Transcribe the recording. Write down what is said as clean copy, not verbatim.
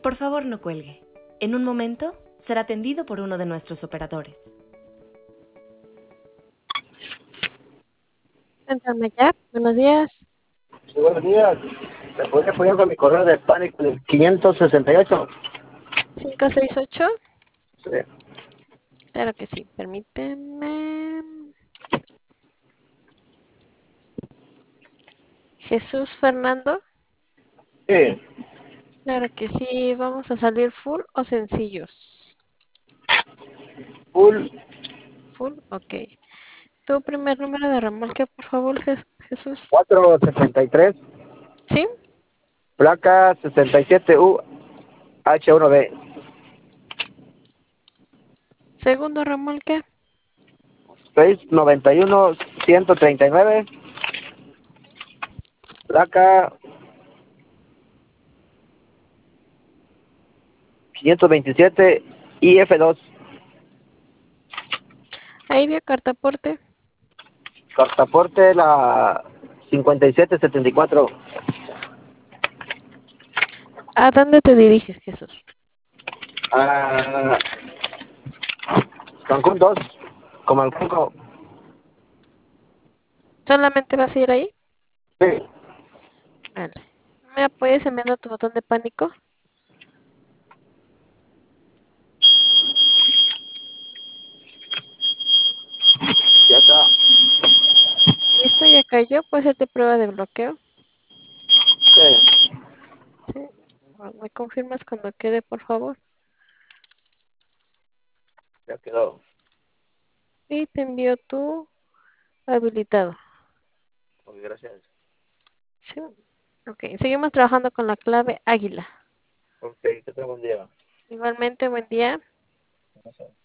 Por favor, no cuelgue. En un momento será atendido por uno de nuestros operadores. Cuéntame ya, buenos días. Sí, buenos días. ¿Me puede apoyar con mi correo de pánico del 568? 568. Sí. Claro que sí, permíteme. Jesús Fernando. Sí. Claro que sí, vamos a salir full o sencillos. Full Full, ok. Tu primer número de remolque, por favor, Jesús. 473, ¿Sí? placa 67U H1B. Segundo remolque. 691 139, placa 527 IF2. Aidio Cartaporte. Cartaporte la 5774. ¿A dónde te diriges, Jesús? Ah, Cancún 2, como el Conco. ¿Solamente vas a ir ahí? Sí, Vale. ¿Me apoyas enviando tu botón de pánico? ya está. Listo, ya cayó. Puede hacerte prueba de bloqueo. Sí, Sí. Bueno, ¿me confirmas cuando quede, por favor? ya quedó. Y te envío tu habilitado. Ok, gracias. Sí. Ok, seguimos trabajando con la clave águila. Ok, que tenga un día. Igualmente, buen día. Gracias.